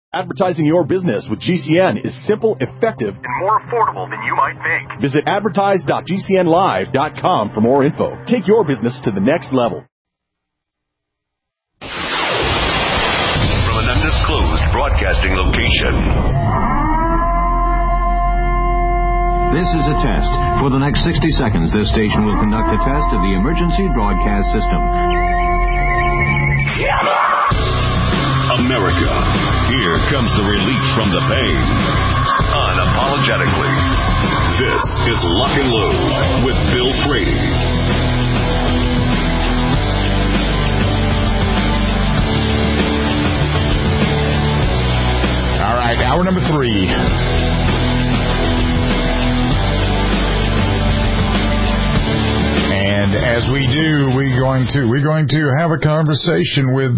Advertising your business with GCN is simple, effective, and more affordable than you might think. Visit advertise.gcnlive.com for more info. Take your business to the next level. From an undisclosed broadcasting location. This is a test. For the next 60 seconds, this station will conduct a test of the emergency broadcast system. America, here comes the relief from the pain. Unapologetically. This is Lock and Load with Bill Frady. All right, hour number 3. And as we do, we're going to have a conversation with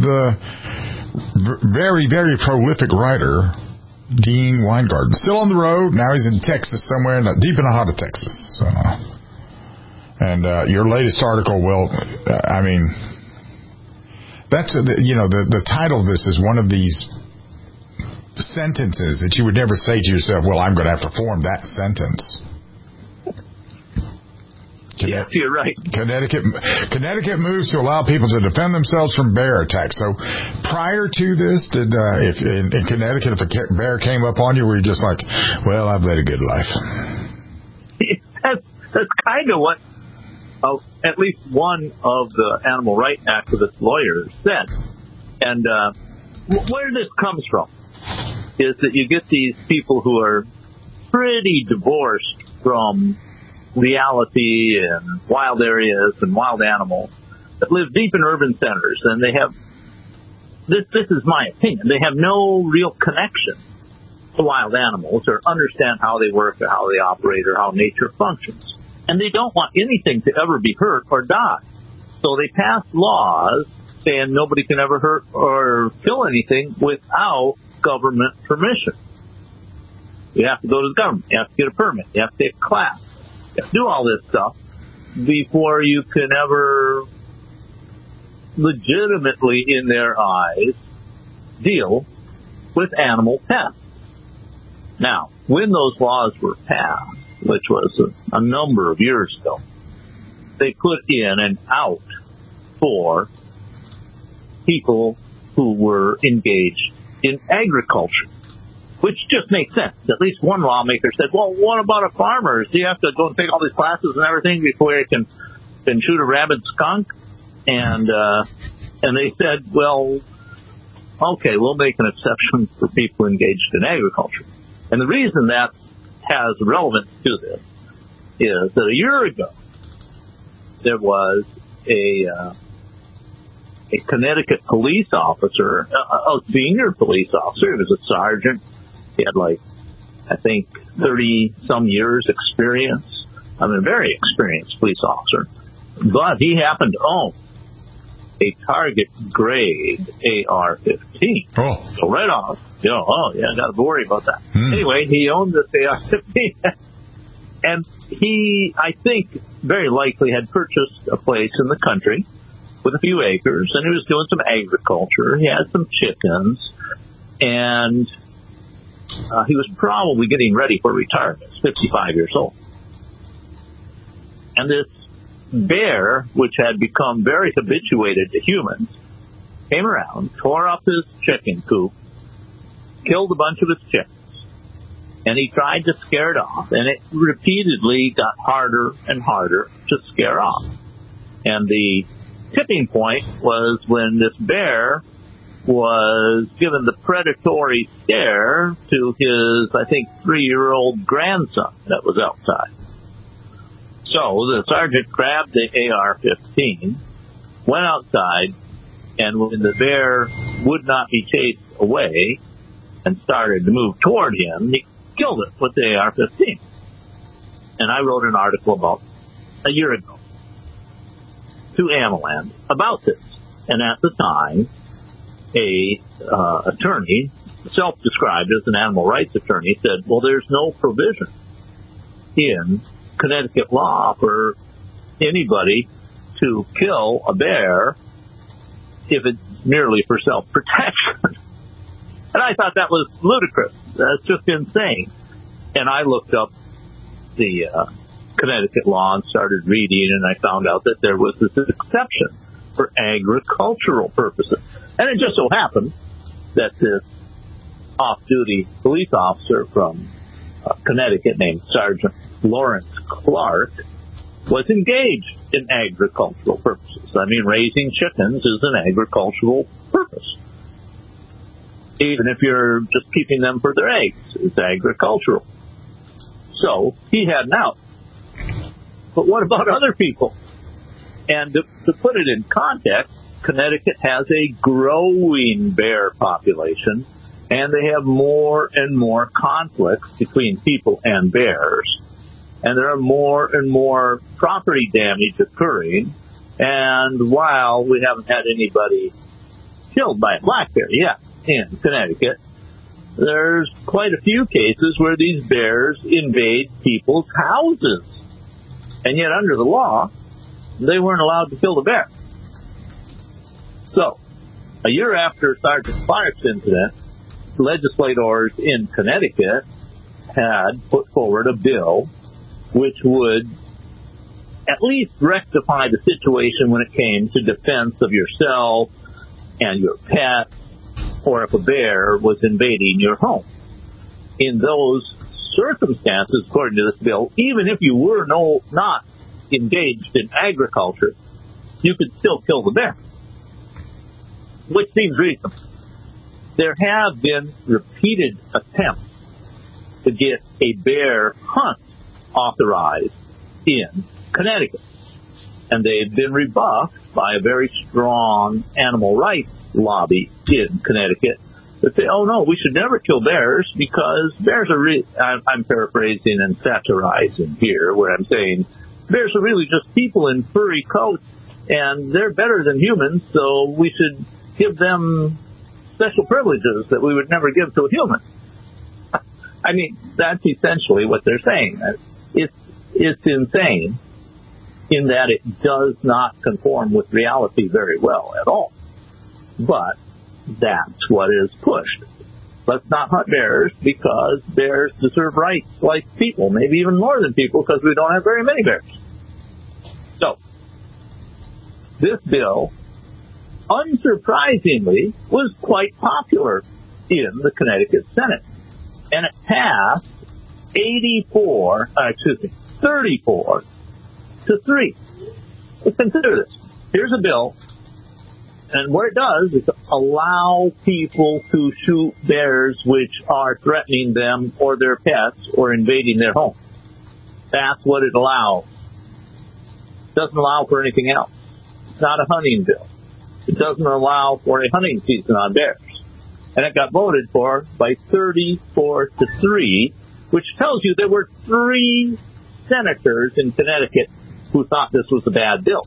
very, very prolific writer Dean Weingarten. Still on the road. Now he's in Texas somewhere, deep in the heart of Texas. And your latest article, that's the title of this is one of these sentences that you would never say to yourself, well, I'm going to have to form that sentence. Yes, you're right. Connecticut moves to allow people to defend themselves from bear attacks. So prior to this, if in Connecticut, if a bear came up on you, were you just like, well, I've led a good life? That's kind of what at least one of the animal rights activist lawyers said. And where this comes from is that you get these people who are pretty divorced from reality and wild areas and wild animals that live deep in urban centers, and they have this is my opinion, they have no real connection to wild animals or understand how they work or how they operate or how nature functions, and they don't want anything to ever be hurt or die. So they pass laws saying nobody can ever hurt or kill anything without government permission. You have to go to the government, you have to get a permit, you have to take a class, do all this stuff before you can ever legitimately, in their eyes, deal with animal pets. Now, when those laws were passed, which was a number of years ago, they put in an out for people who were engaged in agriculture, which just makes sense. At least one lawmaker said, well, what about a farmer? Do you have to go and take all these classes and everything before you can shoot a rabid skunk? And they said, well, okay, we'll make an exception for people engaged in agriculture. And the reason that has relevance to this is that a year ago, there was a Connecticut police officer, a senior police officer. He was a sergeant. He had 30-some years experience. I mean, a very experienced police officer. But he happened to own a Target grade AR-15. Oh. So right off, got to worry about that. Anyway, he owned this AR-15. And he, I think, very likely had purchased a place in the country with a few acres, and he was doing some agriculture. He had some chickens, and he was probably getting ready for retirement. He was 55 years old. And this bear, which had become very habituated to humans, came around, tore up his chicken coop, killed a bunch of his chickens, and he tried to scare it off, and it repeatedly got harder and harder to scare off. And the tipping point was when this bear was given the predatory stare to his, I think, 3-year-old grandson that was outside. So the sergeant grabbed the AR-15, went outside, and when the bear would not be chased away and started to move toward him, he killed it with the AR-15. And I wrote an article about a year ago to Amaland about this. And at the time, a attorney, self-described as an animal rights attorney, said, well, there's no provision in Connecticut law for anybody to kill a bear if it's merely for self-protection. And I thought that was ludicrous. That's just insane. And I looked up the Connecticut law and started reading, and I found out that there was this exception for agricultural purposes. And it just so happened that this off-duty police officer from Connecticut named Sergeant Lawrence Clark was engaged in agricultural purposes. I mean, raising chickens is an agricultural purpose. Even if you're just keeping them for their eggs, it's agricultural. So he had an out. But what about other people? And to put it in context, Connecticut has a growing bear population, and they have more and more conflicts between people and bears. And there are more and more property damage occurring. And while we haven't had anybody killed by a black bear yet in Connecticut, there's quite a few cases where these bears invade people's houses. And yet under the law, they weren't allowed to kill the bear. So, a year after Sergeant Clark's incident, legislators in Connecticut had put forward a bill which would at least rectify the situation when it came to defense of yourself and your pet, or if a bear was invading your home. In those circumstances, according to this bill, even if you were not engaged in agriculture, you could still kill the bear, which seems reasonable. There have been repeated attempts to get a bear hunt authorized in Connecticut, and they've been rebuffed by a very strong animal rights lobby in Connecticut that say, oh no, we should never kill bears because bears are I'm paraphrasing and satirizing here, where I'm saying bears are really just people in furry coats, and they're better than humans, so we should give them special privileges that we would never give to a human. I mean, that's essentially what they're saying. It's insane in that it does not conform with reality very well at all. But that's what is pushed. Let's not hunt bears because bears deserve rights like people, maybe even more than people, because we don't have very many bears. So, this bill, unsurprisingly, was quite popular in the Connecticut Senate. And it passed 34 to 3. Let's consider this. Here's a bill, and what it does is allow people to shoot bears which are threatening them or their pets or invading their home. That's what it allows. It doesn't allow for anything else. It's not a hunting bill. It doesn't allow for a hunting season on bears. And it got voted for by 34 to 3, which tells you there were 3 senators in Connecticut who thought this was a bad bill.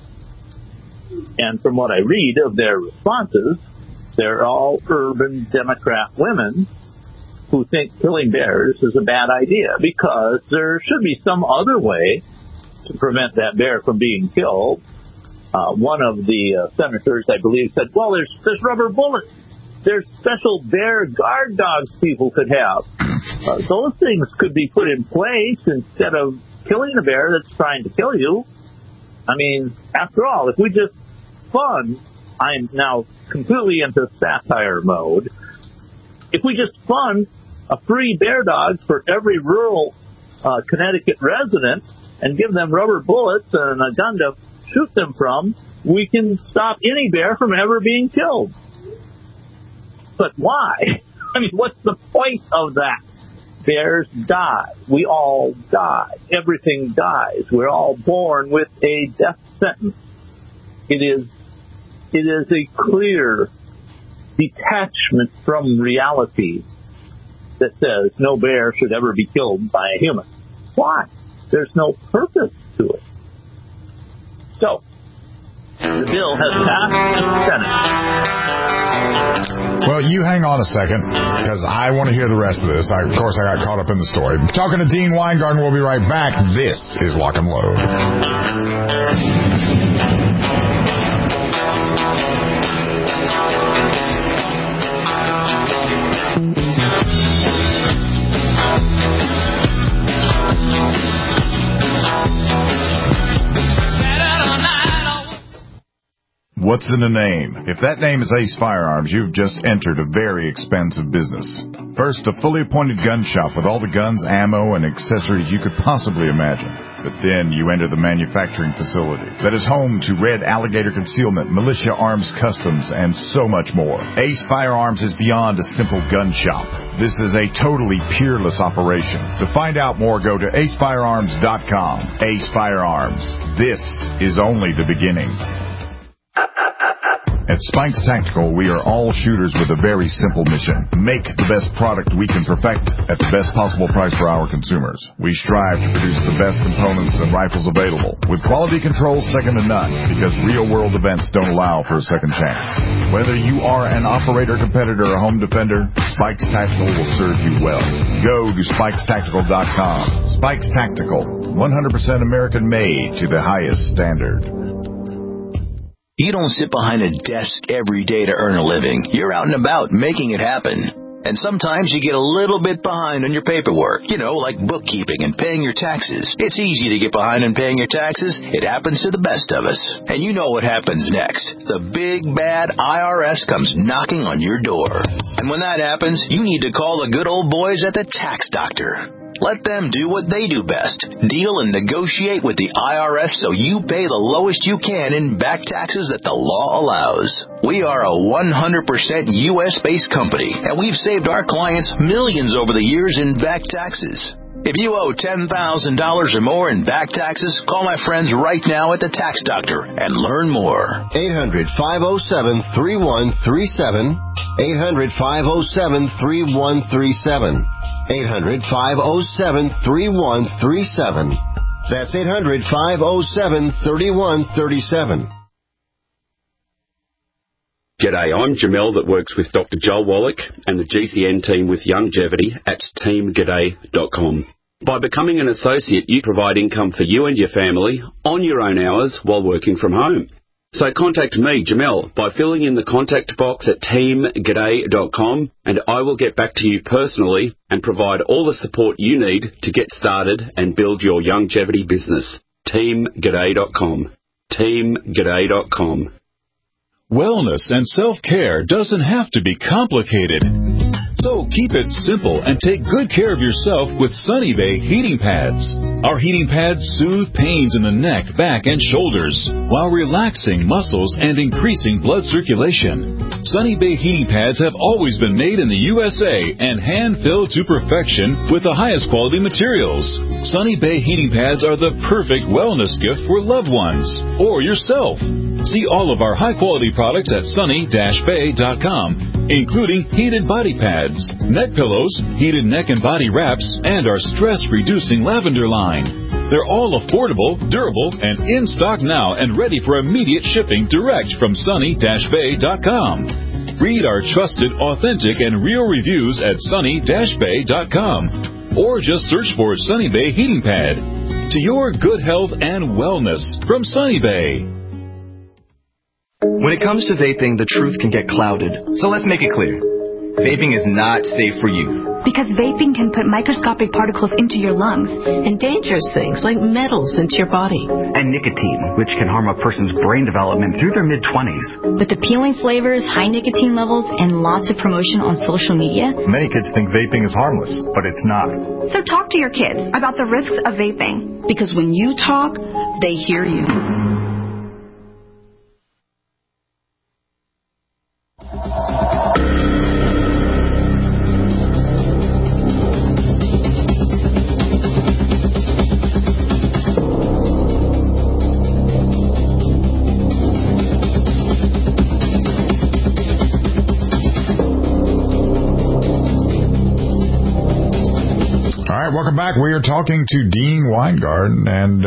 And from what I read of their responses, they're all urban Democrat women who think killing bears is a bad idea because there should be some other way to prevent that bear from being killed. One of the senators, I believe, said, well, there's rubber bullets. There's special bear guard dogs people could have. Those things could be put in place instead of killing a bear that's trying to kill you. I mean, after all, if we just fund, I'm now completely into satire mode, if we just fund a free bear dog for every rural Connecticut resident and give them rubber bullets and a gun to shoot them from, we can stop any bear from ever being killed. But why? I mean, what's the point of that? Bears die. We all die. Everything dies. We're all born with a death sentence. It is a clear detachment from reality that says no bear should ever be killed by a human. Why? There's no purpose to it. So, the bill has passed the Senate. Well, you hang on a second, because I want to hear the rest of this. Of course, I got caught up in the story. Talking to Dean Weingarten, we'll be right back. This is Lock and Load. What's in a name? If that name is Ace Firearms, you've just entered a very expensive business. First, a fully appointed gun shop with all the guns, ammo, and accessories you could possibly imagine. But then you enter the manufacturing facility that is home to Red Alligator Concealment, Militia Arms Customs, and so much more. Ace Firearms is beyond a simple gun shop. This is a totally peerless operation. To find out more, go to acefirearms.com. Ace Firearms. This is only the beginning. At Spikes Tactical, we are all shooters with a very simple mission. Make the best product we can perfect at the best possible price for our consumers. We strive to produce the best components and rifles available, with quality control second to none, because real-world events don't allow for a second chance. Whether you are an operator, competitor, or home defender, Spikes Tactical will serve you well. Go to SpikesTactical.com. Spikes Tactical, 100% American-made to the highest standard. You don't sit behind a desk every day to earn a living. You're out and about making it happen. And sometimes you get a little bit behind on your paperwork, like bookkeeping and paying your taxes. It's easy to get behind on paying your taxes. It happens to the best of us. And you know what happens next. The big, bad IRS comes knocking on your door. And when that happens, you need to call the good old boys at the Tax Doctor. Let them do what they do best. Deal and negotiate with the IRS so you pay the lowest you can in back taxes that the law allows. We are a 100% U.S.-based company, and we've saved our clients millions over the years in back taxes. If you owe $10,000 or more in back taxes, call my friends right now at the Tax Doctor and learn more. 800-507-3137. 800-507-3137. 800-507-3137. That's 800-507-3137. G'day, I'm Jamel that works with Dr. Joel Wallach and the GCN team with Longevity at teamg'day.com. By becoming an associate, you provide income for you and your family on your own hours while working from home. So contact me, Jamel, by filling in the contact box at teamg'day.com, and I will get back to you personally and provide all the support you need to get started and build your longevity business. teamg'day.com. teamg'day.com. Wellness and self-care doesn't have to be complicated. So keep it simple and take good care of yourself with Sunny Bay heating pads. Our heating pads soothe pains in the neck, back, and shoulders while relaxing muscles and increasing blood circulation. Sunny Bay heating pads have always been made in the USA and hand-filled to perfection with the highest quality materials. Sunny Bay heating pads are the perfect wellness gift for loved ones or yourself. See all of our high-quality products at sunny-bay.com, including heated body pads, neck pillows, heated neck and body wraps, and our stress-reducing lavender line. They're all affordable, durable, and in stock now and ready for immediate shipping direct from sunny-bay.com. Read our trusted, authentic, and real reviews at sunny-bay.com, or just search for Sunny Bay Heating Pad. To your good health and wellness from Sunny Bay. When it comes to vaping, the truth can get clouded. So let's make it clear. Vaping is not safe for youth. Because vaping can put microscopic particles into your lungs. And dangerous things like metals into your body. And nicotine, which can harm a person's brain development through their mid-20s. With appealing flavors, high nicotine levels, and lots of promotion on social media. Many kids think vaping is harmless, but it's not. So talk to your kids about the risks of vaping. Because when you talk, they hear you. Welcome back. We are talking to Dean Weingarten, and,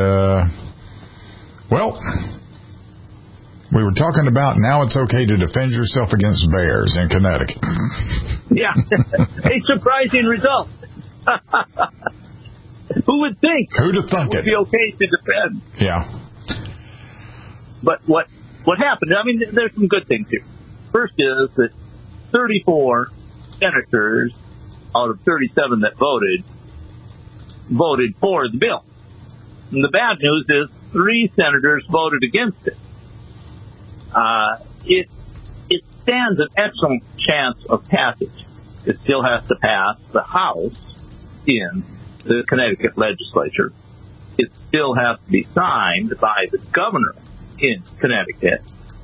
we were talking about now it's okay to defend yourself against bears in Connecticut. Yeah, a surprising result. Who would think? Who'd have thunk it? It would be okay to defend. Yeah. But what happened, I mean, there's some good things here. First is that 34 senators out of 37 that voted for the bill. And the bad news is 3 senators voted against it. it stands an excellent chance of passage. It still has to pass the House in the Connecticut legislature. It still has to be signed by the governor in Connecticut.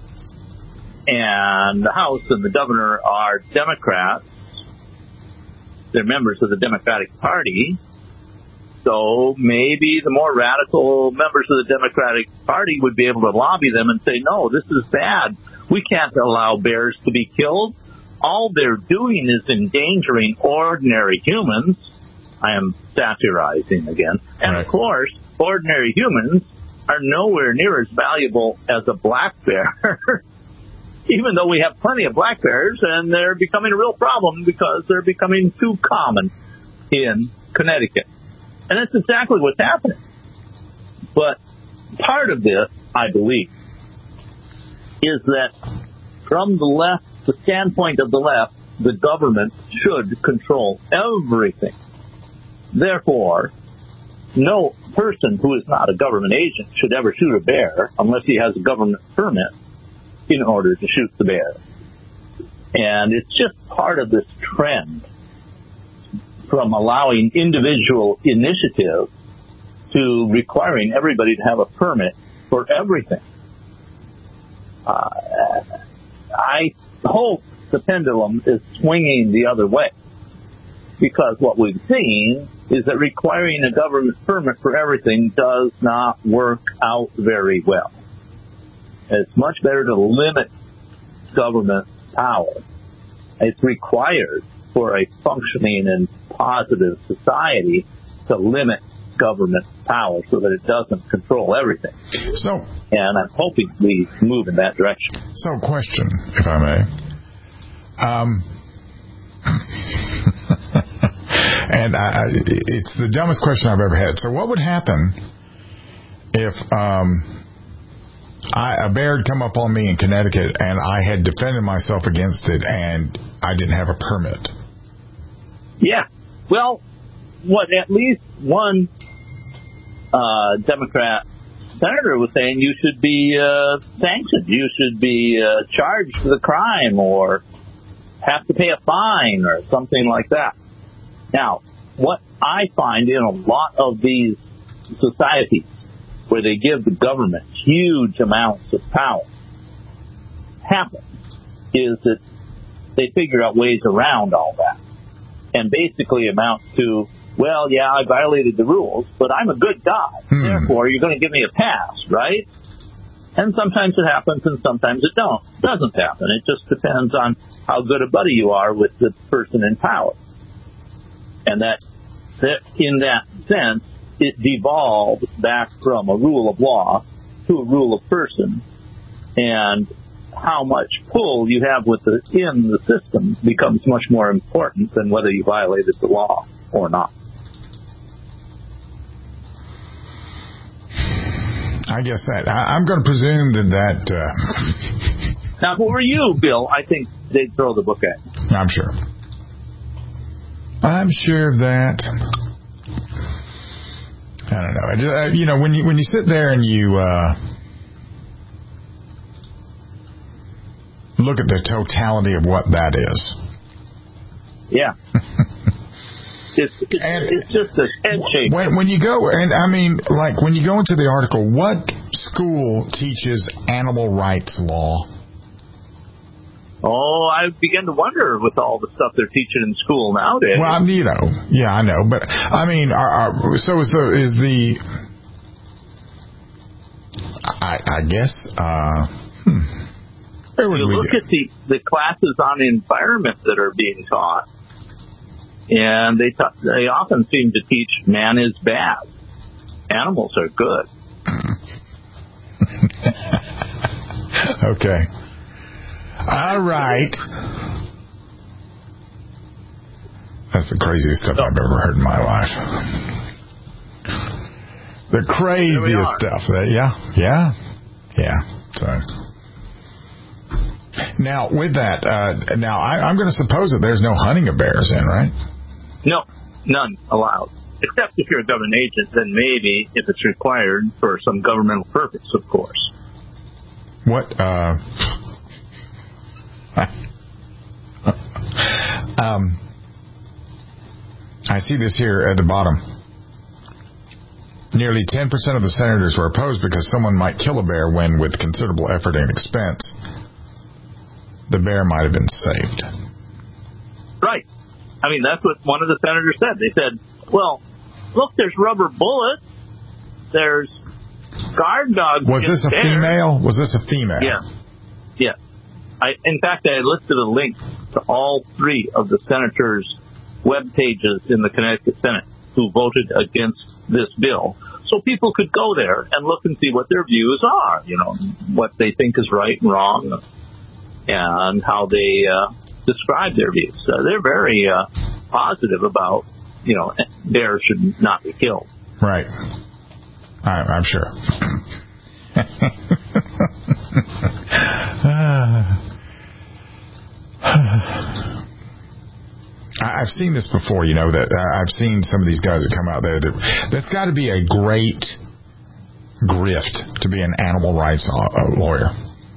And the House and the governor are Democrats. They're members of the Democratic Party. So maybe the more radical members of the Democratic Party would be able to lobby them and say, no, this is bad. We can't allow bears to be killed. All they're doing is endangering ordinary humans. I am satirizing again. And, of course, ordinary humans are nowhere near as valuable as a black bear, even though we have plenty of black bears, and they're becoming a real problem because they're becoming too common in Connecticut. And that's exactly what's happening. But part of this, I believe, is that from the left, the standpoint of the left, the government should control everything. Therefore, no person who is not a government agent should ever shoot a bear unless he has a government permit in order to shoot the bear. And it's just part of this trend from allowing individual initiative to requiring everybody to have a permit for everything. I hope the pendulum is swinging the other way, because what we've seen is that requiring a government permit for everything does not work out very well. It's much better to limit government power. It's required for a functioning and positive society to limit government power so that it doesn't control everything. And I'm hoping we move in that direction. So, question, if I may. And it's the dumbest question I've ever had. So what would happen if a bear had come up on me in Connecticut and I had defended myself against it and I didn't have a permit? Yeah. Well, at least one Democrat senator was saying you should be sanctioned. You should be charged with a crime or have to pay a fine or something like that. Now, what I find in a lot of these societies where they give the government huge amounts of power happens is that they figure out ways around all that and basically amounts to, well, yeah, I violated the rules, but I'm a good guy. Therefore, you're going to give me a pass, right? And sometimes it happens and sometimes it doesn't happen. It just depends on how good a buddy you are with the person in power. And that in that sense, it devolves back from a rule of law to a rule of person. And how much pull you have in the system becomes much more important than whether you violated the law or not. I guess I'm going to presume that Now, if it were you, Bill, I think they'd throw the book at you. I'm sure. I'm sure of that. I don't know. When you sit there and you look at the totality of what that is. Yeah. It's just a head shake. When you go, and I mean, like when you go into the article, what school teaches animal rights law? Oh, I begin to wonder with all the stuff they're teaching in school nowadays. Well, yeah, I know, but I mean, so is the I guess. You look at the classes on environment that are being taught, and they often seem to teach man is bad, animals are good. Okay. All right. That's the craziest stuff I've ever heard in my life. The craziest stuff. Yeah. So now with that, I'm going to suppose that there's no hunting of bears in, right? No, none allowed. Except if you're a government agent, then maybe if it's required for some governmental purpose, of course. What? I see this here at the bottom. Nearly 10% of the senators were opposed because someone might kill a bear when, with considerable effort and expense, the bear might have been saved. Right. I mean, that's what one of the senators said. They said, well, look, there's rubber bullets. There's guard dogs. Was this a female? Was this a female? Yeah. Yeah. In fact, I listed a link to all three of the senators' web pages in the Connecticut Senate who voted against this bill, so people could go there and look and see what their views are, you know, what they think is right and wrong, and how they describe their views. They're very positive about, you know, bears should not be killed. Right. I'm sure. I've seen this before, you know, that I've seen some of these guys that come out there. That's got to be a great grift to be an animal rights lawyer.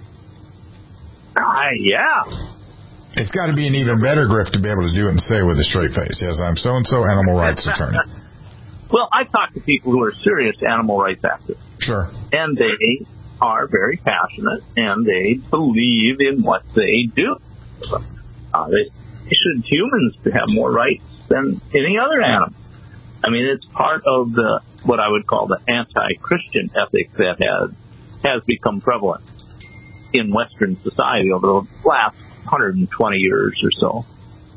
Yeah. It's got to be an even better grift to be able to do it and say it with a straight face. Yes, I'm so-and-so animal rights attorney. Well, I talk to people who are serious animal rights activists. Sure. And they are very passionate, and they believe in what they do. Humans have more rights than any other animal. I mean, it's part of the what I would call the anti-Christian ethic that has become prevalent in Western society over the last 120 years or so.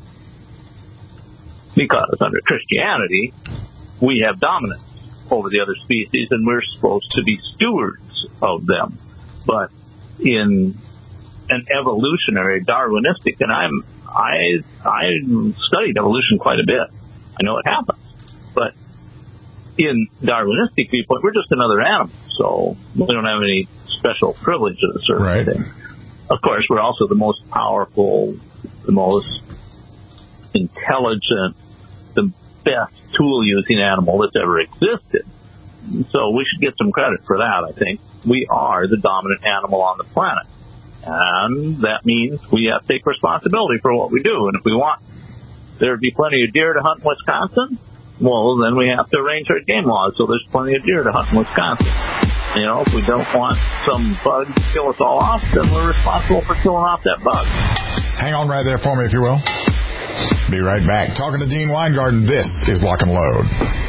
Because under Christianity, we have dominance over the other species, and we're supposed to be stewards of them. But in an evolutionary, Darwinistic, and I studied evolution quite a bit. I know it happens. But in Darwinistic viewpoint, we're just another animal, so we don't have any special privileges or anything. Of course, we're also the most powerful, the most intelligent, the best tool-using animal that's ever existed. So we should get some credit for that, I think. We are the dominant animal on the planet. And that means we have to take responsibility for what we do. And if we want there to be plenty of deer to hunt in Wisconsin, well, then we have to arrange our game laws so there's plenty of deer to hunt in Wisconsin. You know, if we don't want some bug to kill us all off, then we're responsible for killing off that bug. Hang on right there for me, if you will. Be right back. Talking to Dean Weingarten, this is Lock and Load.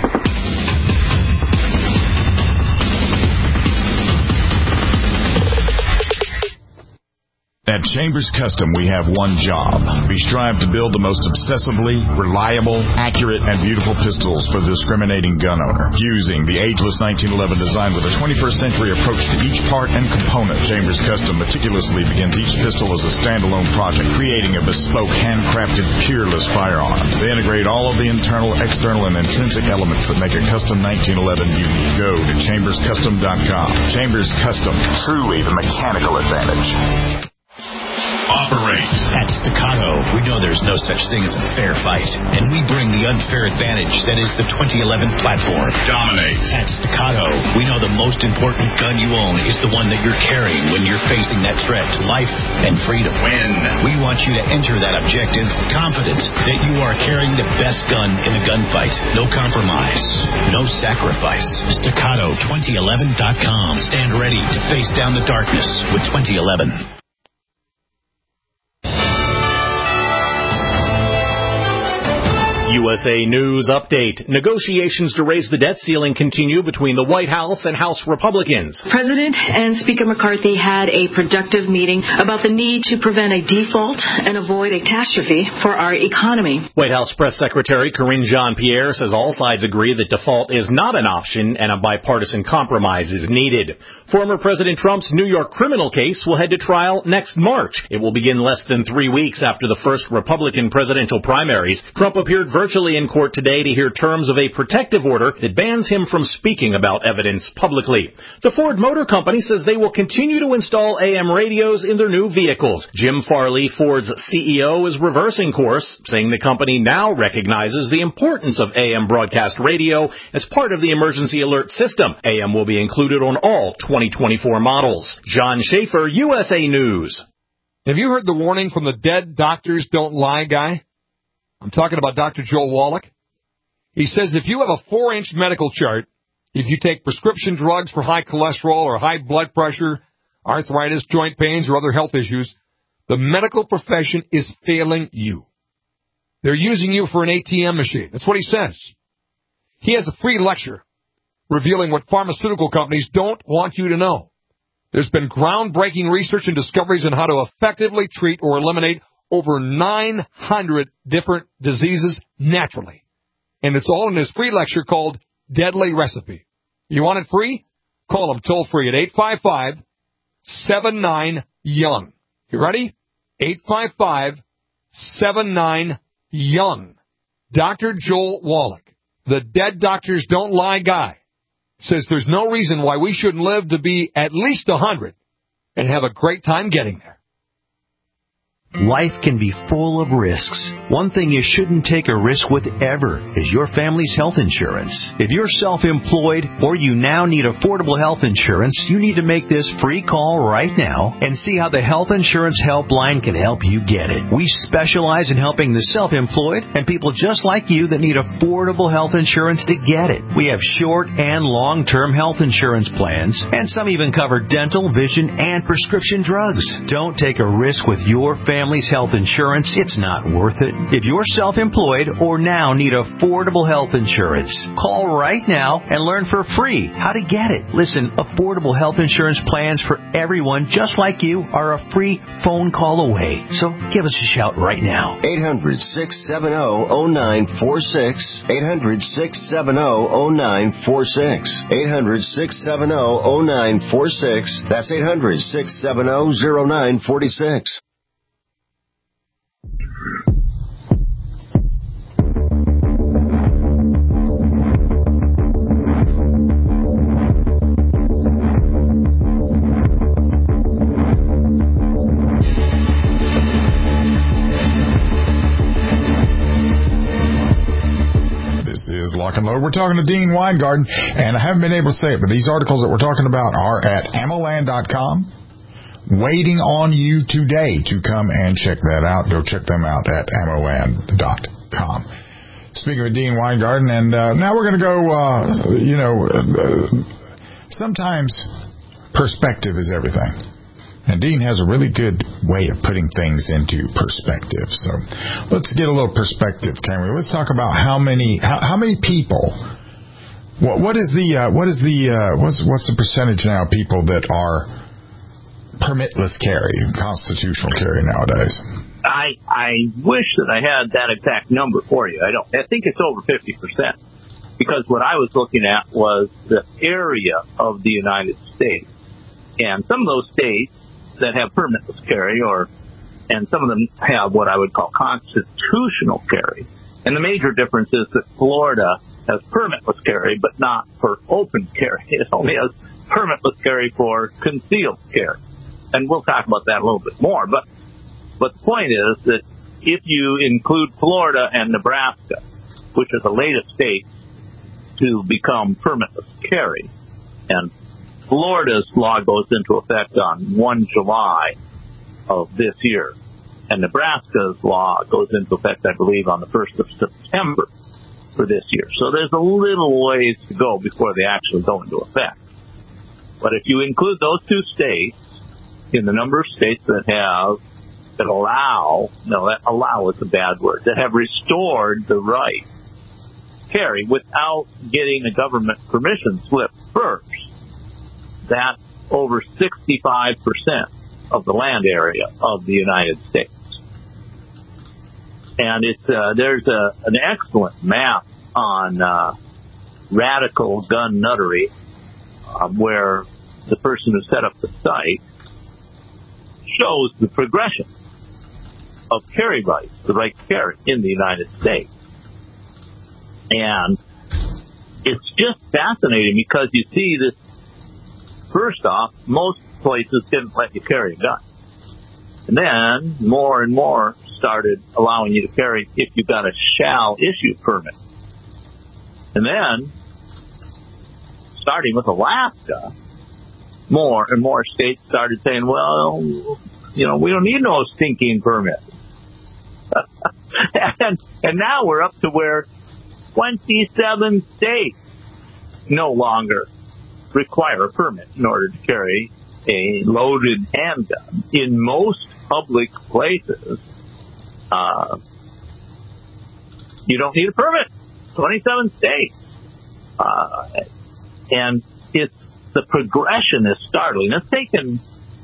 At Chambers Custom, we have one job. We strive to build the most obsessively reliable, accurate, and beautiful pistols for the discriminating gun owner. Using the ageless 1911 design with a 21st century approach to each part and component, Chambers Custom meticulously begins each pistol as a standalone project, creating a bespoke, handcrafted, peerless firearm. They integrate all of the internal, external, and intrinsic elements that make a custom 1911 unique. Go to chamberscustom.com. Chambers Custom, truly the mechanical advantage. Operate. At Staccato, we know there's no such thing as a fair fight, and we bring the unfair advantage that is the 2011 platform. Dominate. At Staccato, we know the most important gun you own is the one that you're carrying when you're facing that threat to life and freedom. Win. We want you to enter that objective confident that you are carrying the best gun in the gunfight. No compromise. No sacrifice. Staccato2011.com. Stand ready to face down the darkness with 2011. USA News Update. Negotiations to raise the debt ceiling continue between the White House and House Republicans. President and Speaker McCarthy had a productive meeting about the need to prevent a default and avoid a catastrophe for our economy. White House Press Secretary Karine Jean-Pierre says all sides agree that default is not an option and a bipartisan compromise is needed. Former President Trump's New York criminal case will head to trial next March. It will begin less than 3 weeks after the first Republican presidential primaries. Trump appeared virtually in court today to hear terms of a protective order that bans him from speaking about evidence publicly. The Ford Motor Company says they will continue to install AM radios in their new vehicles. Jim Farley, Ford's CEO, is reversing course, saying the company now recognizes the importance of AM broadcast radio as part of the emergency alert system. AM will be included on all 2024 models. John Schaefer, USA News. Have you heard the warning from the dead doctors don't lie guy? I'm talking about Dr. Joel Wallach. He says if you have a 4-inch medical chart, if you take prescription drugs for high cholesterol or high blood pressure, arthritis, joint pains, or other health issues, the medical profession is failing you. They're using you for an ATM machine. That's what he says. He has a free lecture revealing what pharmaceutical companies don't want you to know. There's been groundbreaking research and discoveries on how to effectively treat or eliminate over 900 different diseases naturally. And it's all in his free lecture called Deadly Recipe. You want it free? Call him toll-free at 855-79-YOUNG. You ready? 855-79-YOUNG. Dr. Joel Wallach, the Dead Doctors Don't Lie guy, says there's no reason why we shouldn't live to be at least 100 and have a great time getting there. Life can be full of risks. One thing you shouldn't take a risk with ever is your family's health insurance. If you're self-employed or you now need affordable health insurance, you need to make this free call right now and see how the Health Insurance Helpline can help you get it. We specialize in helping the self-employed and people just like you that need affordable health insurance to get it. We have short and long-term health insurance plans, and some even cover dental, vision, and prescription drugs. Don't take a risk with your family's health insurance. It's not worth it. If you're self-employed or now need affordable health insurance, call right now and learn for free how to get it. Listen, affordable health insurance plans for everyone just like you are a free phone call away. So give us a shout right now. 800-670-0946. 800-670-0946. 800-670-0946. That's 800-670-0946. Lock and Load. We're talking to Dean Weingarten, and I haven't been able to say it, but these articles that we're talking about are at AmmoLand.com. Waiting on you today to come and check that out. Go check them out at AmmoLand.com. Speaking of Dean Weingarten, and now we're going to go, sometimes perspective is everything. And Dean has a really good way of putting things into perspective. So let's get a little perspective, can we? Let's talk about how many people. What's the percentage now of people that are permitless carry, constitutional carry nowadays? I wish that I had that exact number for you. I don't. I think it's over 50%. Because what I was looking at was the area of the United States, and some of those states that have permitless carry, and some of them have what I would call constitutional carry. And the major difference is that Florida has permitless carry, but not for open carry. It only has permitless carry for concealed carry. And we'll talk about that a little bit more. But the point is that if you include Florida and Nebraska, which are the latest states to become permitless carry, and Florida's law goes into effect on 1 July of this year, and Nebraska's law goes into effect, I believe, on the 1st of September for this year. So there's a little ways to go before they actually go into effect. But if you include those two states in the number of states that allow is a bad word, that have restored the right to carry without getting a government permission slip first, that's over 65% of the land area of the United States. And there's an excellent map on Radical Gun Nuttery, where the person who set up the site shows the progression of carry rights, the right to carry in the United States. And it's just fascinating because you see this. First off, most places didn't let you carry a gun. And then more and more started allowing you to carry if you got a shall issue permit. And then, starting with Alaska, more and more states started saying, well, we don't need no stinking permit. and now we're up to where 27 states no longer require a permit in order to carry a loaded handgun. In most public places, you don't need a permit. 27 states. And the progression is startling. It's taken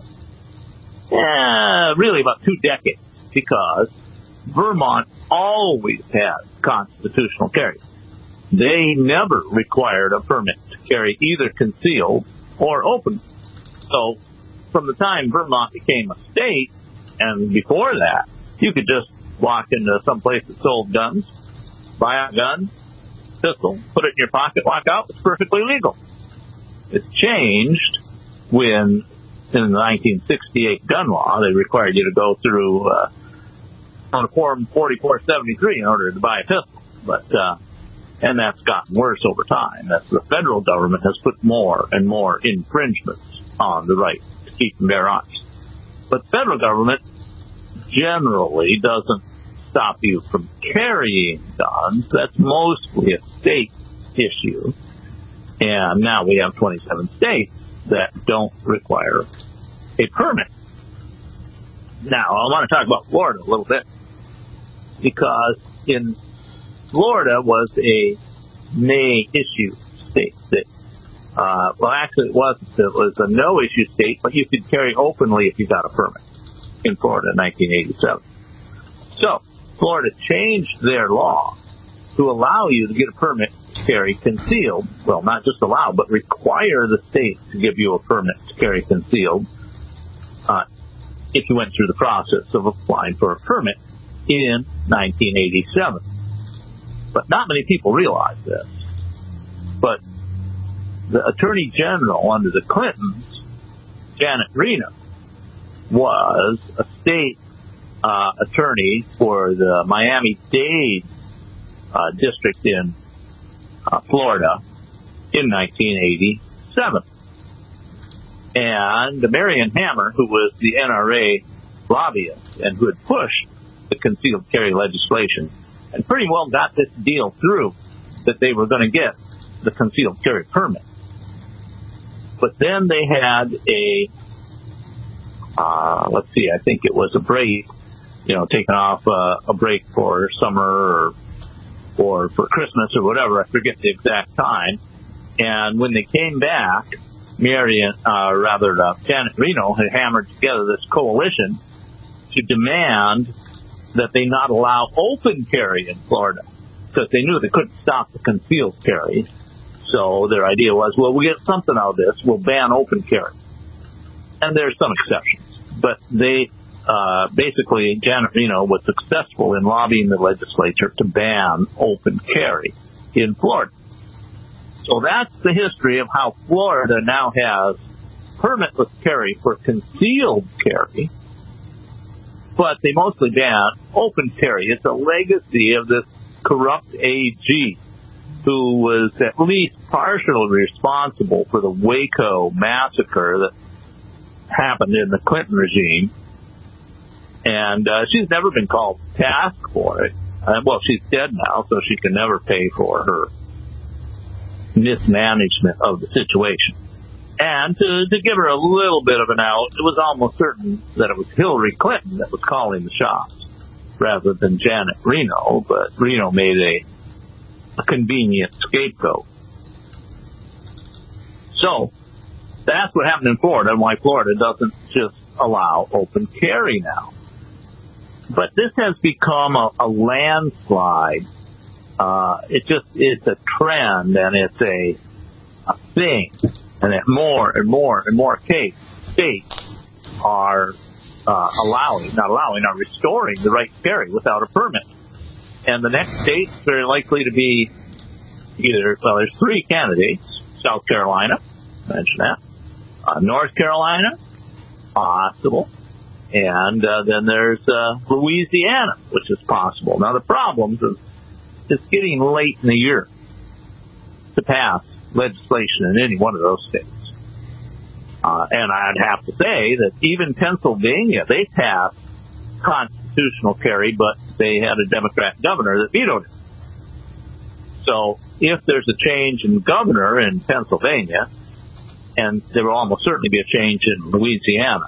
really about 2 decades because Vermont always had constitutional carry. They never required a permit to carry either concealed or open. So from the time Vermont became a state and before that, you could just walk into some place that sold guns, buy a gun, pistol, put it in your pocket, walk out. It's perfectly legal. It changed when, in the 1968 gun law, they required you to go through on a Form 4473 in order to buy a pistol. But and that's gotten worse over time. That's the federal government has put more and more infringements on the right to keep and bear arms. But the federal government generally doesn't stop you from carrying guns. That's mostly a state issue. And now we have 27 states that don't require a permit. Now, I want to talk about Florida a little bit, because in Florida was a may-issue state. Well, actually, it wasn't. It was a no-issue state, but you could carry openly if you got a permit in Florida in 1987. So, Florida changed their law to allow you to get a permit to carry concealed. Well, not just allow, but require the state to give you a permit to carry concealed if you went through the process of applying for a permit in 1987. But not many people realize this. But the Attorney General under the Clintons, Janet Reno, was a state attorney for the Miami-Dade district in Florida in 1987. And Marion Hammer, who was the NRA lobbyist and who had pushed the concealed carry legislation, and pretty well got this deal through that they were going to get the concealed carry permit. But then they had I think it was a break, taking off a break for summer or for Christmas or whatever. I forget the exact time. And when they came back, Janet Reno had hammered together this coalition to demand that they not allow open carry in Florida, because they knew they couldn't stop the concealed carry. So their idea was, well, we'll get something out of this. We'll ban open carry. And there's some exceptions. But they basically, Janet Reno was successful in lobbying the legislature to ban open carry in Florida. So that's the history of how Florida now has permitless carry for concealed carry, but they mostly ban open carry. It's a legacy of this corrupt AG who was at least partially responsible for the Waco massacre that happened in the Clinton regime. And she's never been called to task for it. Well, she's dead now, so she can never pay for her mismanagement of the situation. And to give her a little bit of an out, it was almost certain that it was Hillary Clinton that was calling the shots rather than Janet Reno, but Reno made a convenient scapegoat. So that's what happened in Florida and why Florida doesn't just allow open carry now. But this has become a landslide. It's a trend, and it's a thing, and that more and more and more states are restoring the right to carry without a permit. And the next state's very likely to be there's 3 candidates. South Carolina, mention that. North Carolina, possible. And then there's Louisiana, which is possible. Now, the problem is it's getting late in the year to pass legislation in any one of those states. And I'd have to say that even Pennsylvania, they passed constitutional carry, but they had a Democrat governor that vetoed it. So if there's a change in governor in Pennsylvania, and there will almost certainly be a change in Louisiana,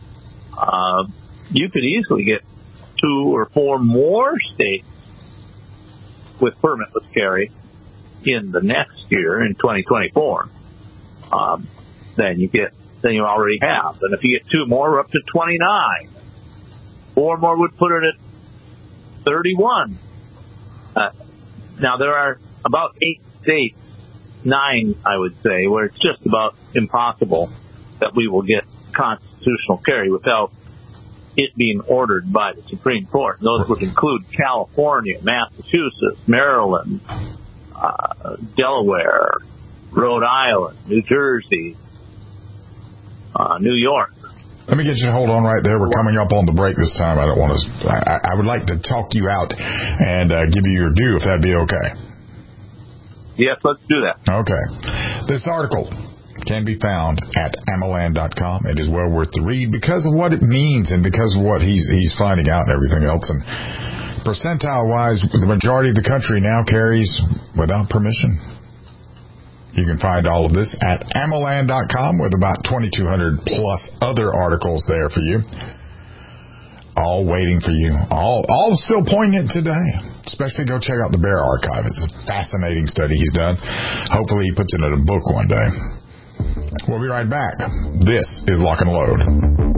you could easily get 2 or 4 more states with permitless carry in the next year, in 2024, than you already have. And if you get 2 more, we're up to 29. 4 more would put it at 31. Now, there are about 8 states, 9, I would say, where it's just about impossible that we will get constitutional carry without it being ordered by the Supreme Court. And those would include California, Massachusetts, Maryland, Delaware, Rhode Island, New Jersey, New York. Let me get you to hold on right there. We're coming up on the break this time. I would like to talk you out and give you your due, if that'd be okay. Yes, let's do that. Okay. This article can be found at AMOLAN.com. It is well worth the read because of what it means and because of what he's finding out and everything else. And percentile-wise, the majority of the country now carries without permission. You can find all of this at AMOLAN.com with about 2,200 plus other articles there for you. All waiting for you. All still poignant today. Especially go check out the Bear Archive. It's a fascinating study he's done. Hopefully he puts it in a book one day. We'll be right back. This is Lock and Load.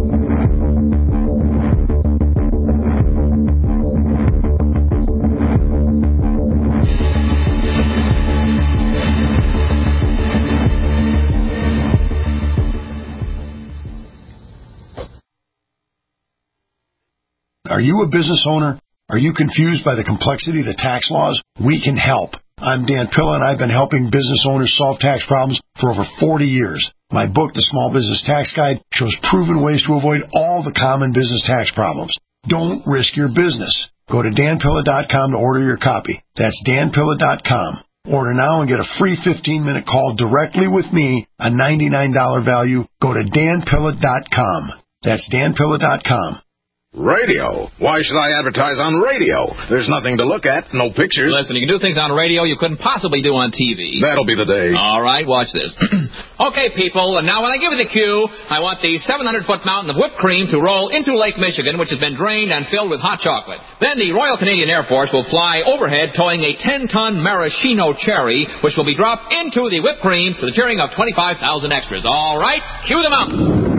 Are you a business owner? Are you confused by the complexity of the tax laws? We can help. I'm Dan Pilla, and I've been helping business owners solve tax problems for over 40 years. My book, The Small Business Tax Guide, shows proven ways to avoid all the common business tax problems. Don't risk your business. Go to danpilla.com to order your copy. That's danpilla.com. Order now and get a free 15-minute call directly with me, a $99 value. Go to danpilla.com. That's danpilla.com. Radio? Why should I advertise on radio? There's nothing to look at, no pictures. Listen, you can do things on radio you couldn't possibly do on TV. That'll be the day. All right, watch this. Okay, people, and now when I give you the cue, I want the 700-foot mountain of whipped cream to roll into Lake Michigan, which has been drained and filled with hot chocolate. Then the Royal Canadian Air Force will fly overhead towing a 10-ton maraschino cherry, which will be dropped into the whipped cream to the cheering of 25,000 extras. All right, cue the mountain.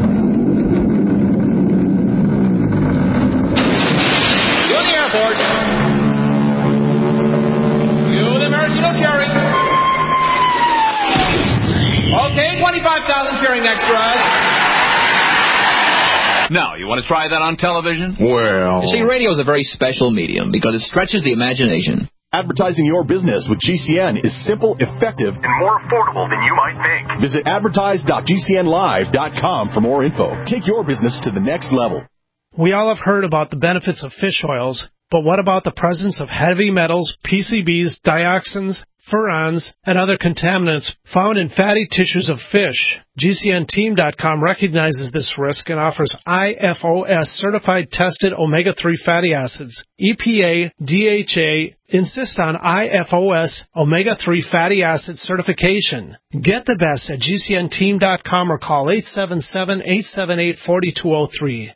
Okay, 25,000 cheering extras. Now, you want to try that on television? Well... You see, radio is a very special medium because it stretches the imagination. Advertising your business with GCN is simple, effective, and more affordable than you might think. Visit advertise.gcnlive.com for more info. Take your business to the next level. We all have heard about the benefits of fish oils, but what about the presence of heavy metals, PCBs, dioxins, furans, and other contaminants found in fatty tissues of fish? GCNteam.com recognizes this risk and offers IFOS certified tested omega-3 fatty acids. EPA, DHA insist on IFOS omega-3 fatty acid certification. Get the best at GCNteam.com or call 877-878-4203.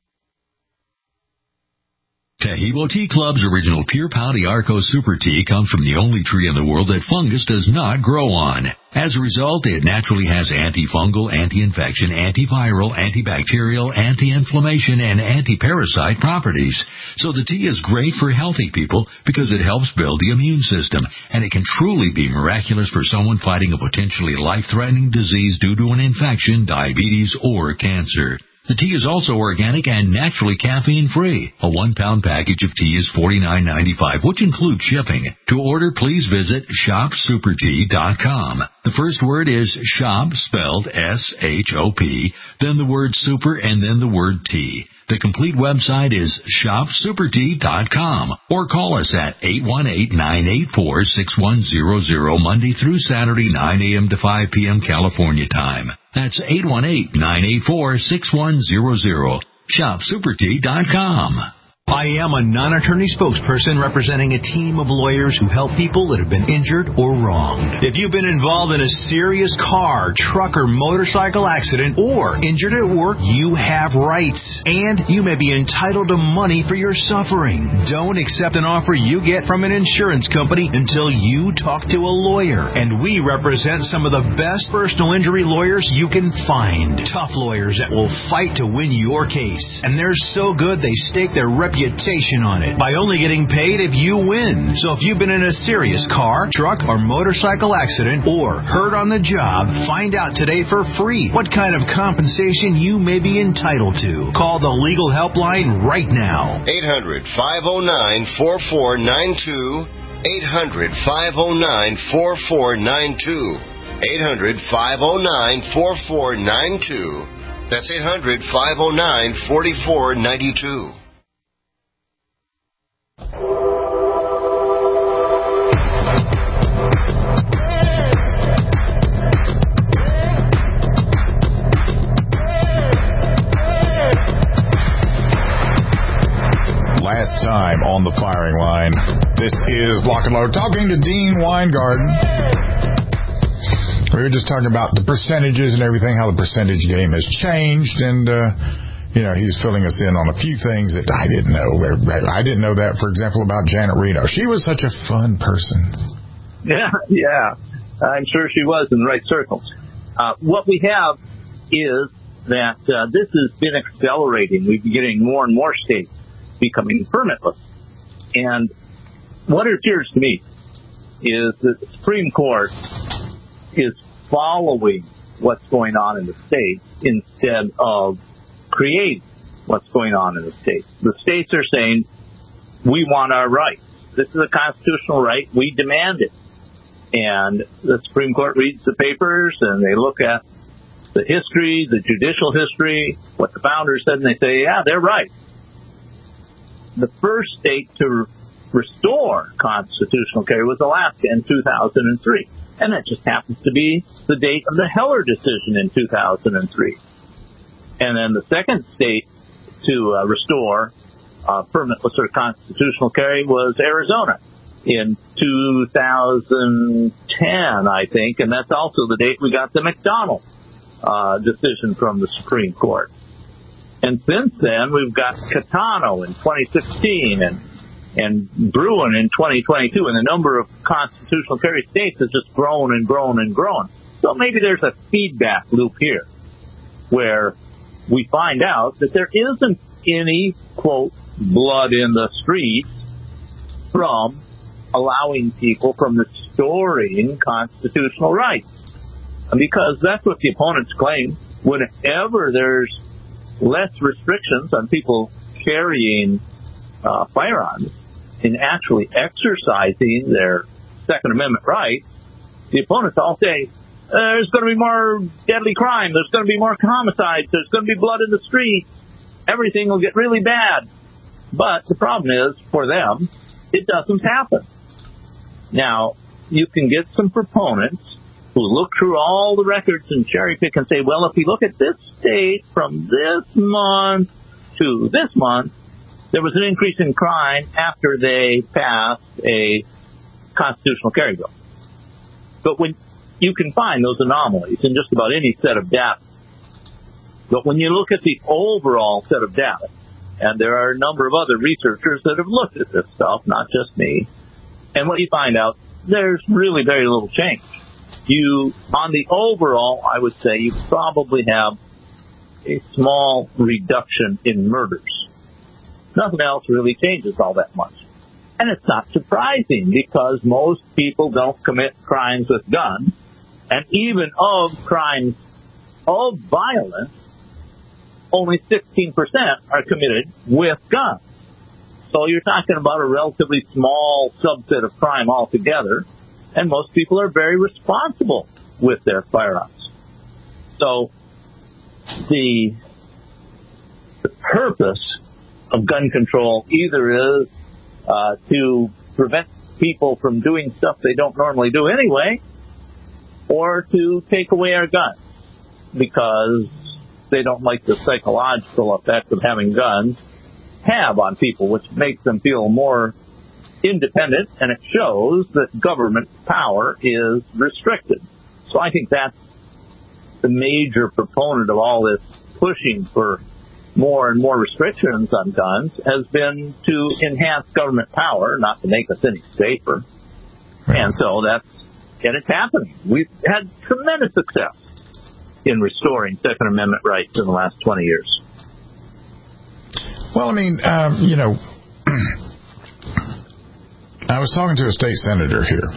Taheebo Tea Club's original Pure Pouty Arco Super Tea comes from the only tree in the world that fungus does not grow on. As a result, it naturally has antifungal, anti-infection, antiviral, antibacterial, anti-inflammation, and anti-parasite properties. So the tea is great for healthy people because it helps build the immune system, and it can truly be miraculous for someone fighting a potentially life-threatening disease due to an infection, diabetes, or cancer. The tea is also organic and naturally caffeine-free. A 1-pound package of tea is $49.95, which includes shipping. To order, please visit shopsupertea.com. The first word is shop, spelled S-H-O-P, then the word super, and then the word tea. The complete website is shopsupertea.com, or call us at 818-984-6100 Monday through Saturday, 9 a.m. to 5 p.m. California time. That's 818-984-6100. shopsupertea.com. I am a non-attorney spokesperson representing a team of lawyers who help people that have been injured or wronged. If you've been involved in a serious car, truck, or motorcycle accident, or injured at work, you have rights, and you may be entitled to money for your suffering. Don't accept an offer you get from an insurance company until you talk to a lawyer. And we represent some of the best personal injury lawyers you can find. Tough lawyers that will fight to win your case. And they're so good they stake their reputation on it by only getting paid if you win. So if you've been in a serious car, truck, or motorcycle accident, or hurt on the job, find out today for free what kind of compensation you may be entitled to. Call the legal helpline right now. 800-509-4492. 800-509-4492. 800-509-4492. That's 800-509-4492. Last time on the firing line, this is Lock and Load talking to Dean Weingarten. We were just talking about the percentages and everything, how the percentage game has changed, and he was filling us in on a few things that I didn't know. I didn't know that, for example, about Janet Reno. She was such a fun person. Yeah. I'm sure she was in the right circles. What we have is that this has been accelerating. We've been getting more and more states becoming permitless. And what it appears to me is that the Supreme Court is following what's going on in the states instead of create what's going on in the states. The states are saying, we want our rights. This is a constitutional right. We demand it. And the Supreme Court reads the papers and they look at the history, the judicial history, what the founders said, and they say, yeah, they're right. The first state to restore constitutional carry was Alaska in 2003. And that just happens to be the date of the Heller decision in 2003. And then the second state to restore permitless or constitutional carry was Arizona in 2010, I think. And that's also the date we got the McDonald decision from the Supreme Court. And since then, we've got Catano in 2016 and Bruin in 2022. And the number of constitutional carry states has just grown and grown and grown. So maybe there's a feedback loop here where we find out that there isn't any, quote, blood in the streets from allowing people from restoring constitutional rights. And because that's what the opponents claim, whenever there's less restrictions on people carrying firearms and actually exercising their Second Amendment rights, the opponents all say, there's going to be more deadly crime, there's going to be more homicides, there's going to be blood in the streets, everything will get really bad. But the problem is, for them, it doesn't happen. Now, you can get some proponents who look through all the records and cherry pick and say, well, if you look at this state from this month to this month, there was an increase in crime after they passed a constitutional carry bill. But when you can find those anomalies in just about any set of data. But when you look at the overall set of data, and there are a number of other researchers that have looked at this stuff, not just me, and what you find out, there's really very little change. On the overall, I would say you probably have a small reduction in murders. Nothing else really changes all that much. And it's not surprising because most people don't commit crimes with guns. And even of crimes of violence, only 16% are committed with guns. So you're talking about a relatively small subset of crime altogether, and most people are very responsible with their firearms. So the purpose of gun control either is to prevent people from doing stuff they don't normally do anyway, or to take away our guns because they don't like the psychological effect of having guns have on people, which makes them feel more independent, and it shows that government power is restricted. So I think that's the major proponent of all this pushing for more and more restrictions on guns has been to enhance government power, not to make us any safer. And so it's happening. We've had tremendous success in restoring Second Amendment rights in the last 20 years. Well, I mean, I was talking to a state senator here,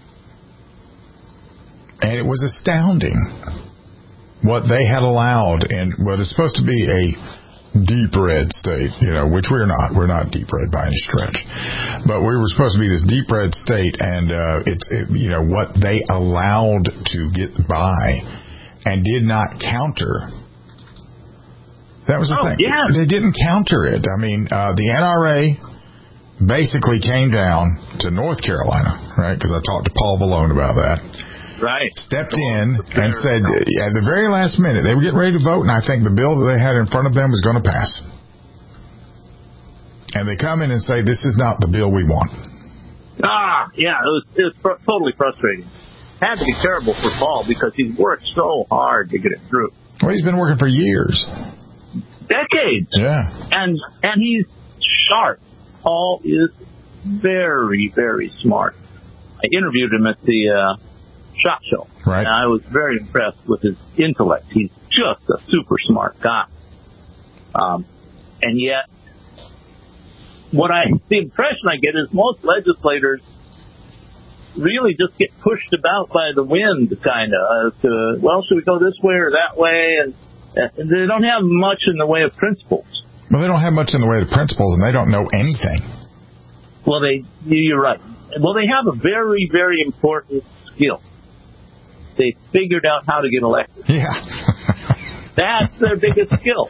and it was astounding what they had allowed in what is supposed to be a deep red state, which we're not. We're not deep red by any stretch. But we were supposed to be this deep red state, and what they allowed to get by and did not counter. That was the thing. Yeah. They didn't counter it. I mean, the NRA basically came down to North Carolina, right? Because I talked to Paul Vallone about that. Right. Stepped in and said, at the very last minute, they were getting ready to vote, and I think the bill that they had in front of them was going to pass. And they come in and say, this is not the bill we want. Yeah, it was totally frustrating. Had to be terrible for Paul because he worked so hard to get it through. Well, he's been working for years. Decades. Yeah. And he's sharp. Paul is very, very smart. I interviewed him at the SHOT Show. Right. And I was very impressed with his intellect. He's just a super smart guy. And yet, the impression I get is most legislators really just get pushed about by the wind, kind of, should we go this way or that way? And they don't have much in the way of principles. Well, they don't have much in the way of principles, and they don't know anything. Well, you're right. Well, they have a very, very important skill. They figured out how to get elected. Yeah. That's their biggest skill.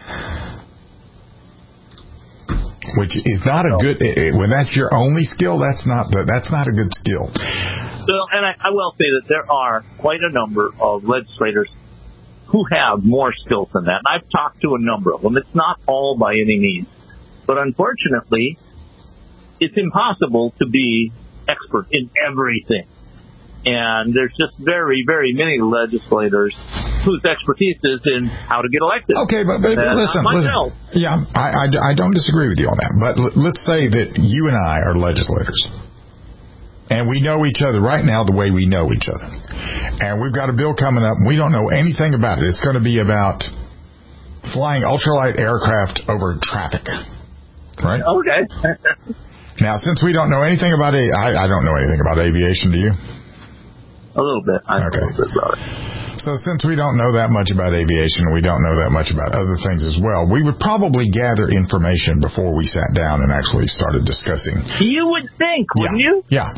Which is not a good. When that's your only skill, that's not a good skill. Well, and I will say that there are quite a number of legislators who have more skills than that. I've talked to a number of them. It's not all by any means. But unfortunately, it's impossible to be expert in everything. And there's just very, very many legislators whose expertise is in how to get elected. Okay, but listen. Yeah, I don't disagree with you on that. But let's say that you and I are legislators. And we know each other right now the way we know each other. And we've got a bill coming up, and we don't know anything about it. It's going to be about flying ultralight aircraft over traffic. Right? Okay. Now, since we don't know anything about it, I don't know anything about aviation, do you? A little bit. I know a little bit about it. So since we don't know that much about aviation, and we don't know that much about other things as well, we would probably gather information before we sat down and actually started discussing. You would think, wouldn't you? Yeah.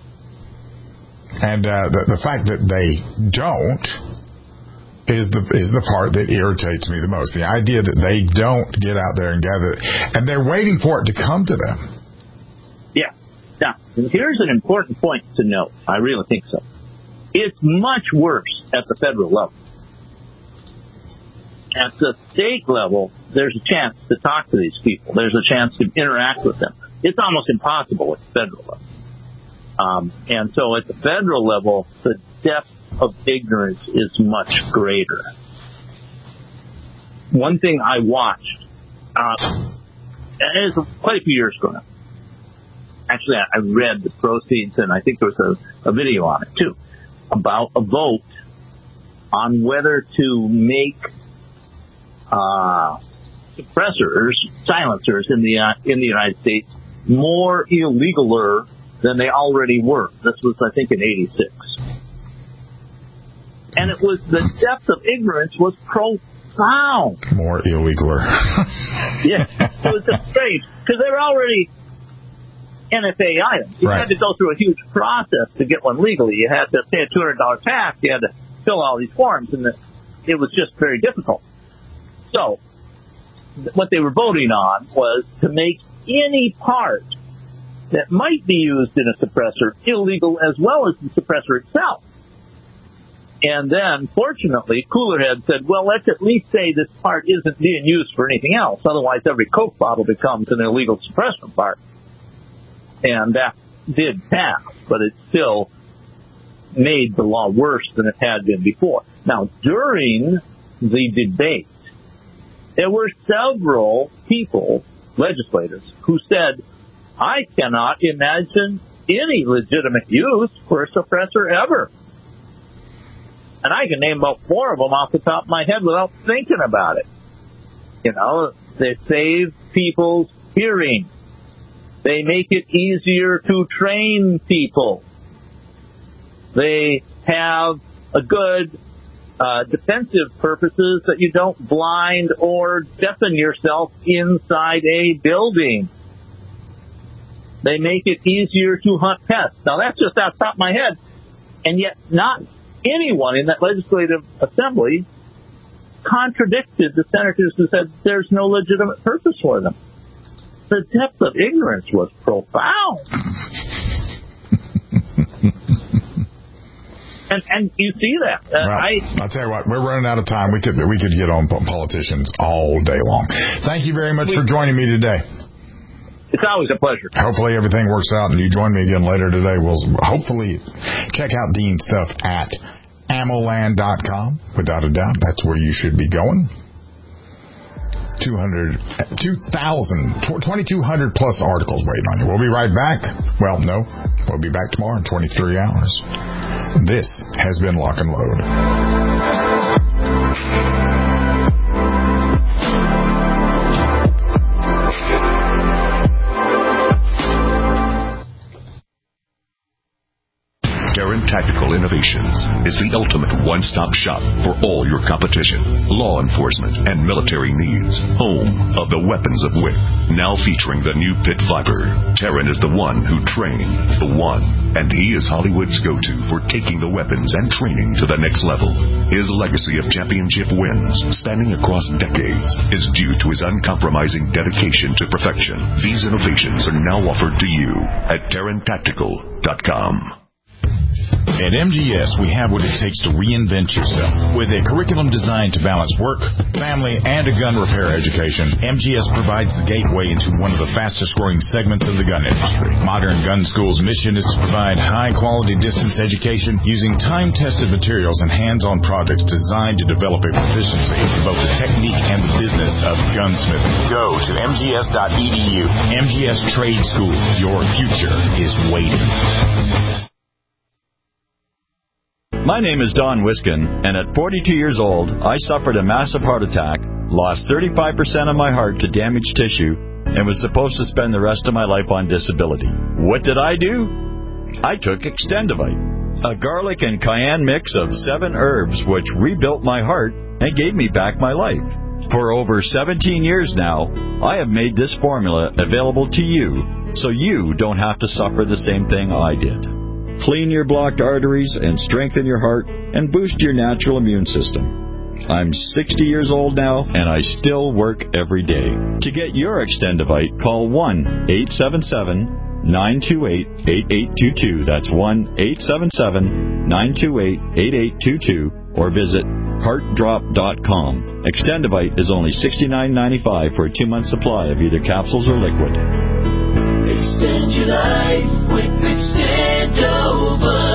And the fact that they don't is the part that irritates me the most. The idea that they don't get out there and gather, and they're waiting for it to come to them. Yeah. Now, here's an important point to note. I really think so. It's much worse at the federal level. At the state level, there's a chance to talk to these people. There's a chance to interact with them. It's almost impossible at the federal level. And so at the federal level, the depth of ignorance is much greater. One thing I watched, and it was quite a few years ago now. Actually, I read the proceeds, and I think there was a video on it, too, about a vote on whether to make suppressors, silencers in the United States more illegaler than they already were. This was, I think, in '86. And it was the depth of ignorance was profound. More illegaler. Yeah, so it's just strange, because they were already NFA items. You had to go through a huge process to get one legally. You had to pay a $200 tax. You had to fill all these forms, and it was just very difficult. So what they were voting on was to make any part that might be used in a suppressor illegal as well as the suppressor itself. And then, fortunately, Coolerhead said, well, let's at least say this part isn't being used for anything else. Otherwise, every Coke bottle becomes an illegal suppressor part. And that did pass, but it still made the law worse than it had been before. Now, during the debate, there were several people, legislators, who said, I cannot imagine any legitimate use for a suppressor ever. And I can name about 4 of them off the top of my head without thinking about it. You know, they save people's hearing. They make it easier to train people. They have a good defensive purposes that you don't blind or deafen yourself inside a building. They make it easier to hunt pests. Now, that's just off the top of my head. And yet not anyone in that legislative assembly contradicted the senators who said there's no legitimate purpose for them. The depth of ignorance was profound. And you see that. I'll tell you what, we're running out of time. We could get on politicians all day long. Thank you very much for joining me today. It's always a pleasure. Hopefully everything works out and you join me again later today. We'll hopefully check out Dean's stuff at ammoland.com. Without a doubt, that's where you should be going. 2,200 plus articles waiting on you. We'll be right back. Well, no, we'll be back tomorrow in 23 hours. This has been Lock and Load. Terran Tactical Innovations is the ultimate one-stop shop for all your competition, law enforcement, and military needs. Home of the weapons of WIC. Now featuring the new Pit Viper. Terran is the one who trained the one, and he is Hollywood's go-to for taking the weapons and training to the next level. His legacy of championship wins, spanning across decades, is due to his uncompromising dedication to perfection. These innovations are now offered to you at TerranTactical.com. At MGS, we have what it takes to reinvent yourself. With a curriculum designed to balance work, family, and a gun repair education, MGS provides the gateway into one of the fastest-growing segments of the gun industry. Modern Gun School's mission is to provide high-quality distance education using time-tested materials and hands-on projects designed to develop a proficiency in both the technique and the business of gunsmithing. Go to mgs.edu. MGS Trade School. Your future is waiting. My name is Don Wiskin, and at 42 years old, I suffered a massive heart attack, lost 35% of my heart to damaged tissue, and was supposed to spend the rest of my life on disability. What did I do? I took Extendivite, a garlic and cayenne mix of 7 herbs which rebuilt my heart and gave me back my life. For over 17 years now, I have made this formula available to you so you don't have to suffer the same thing I did. Clean your blocked arteries and strengthen your heart and boost your natural immune system. I'm 60 years old now, and I still work every day. To get your Extendivite, call 1-877-928-8822. That's 1-877-928-8822. Or visit heartdrop.com. Extendivite is only $69.95 for a 2-month supply of either capsules or liquid. Extend your life with Extendovite.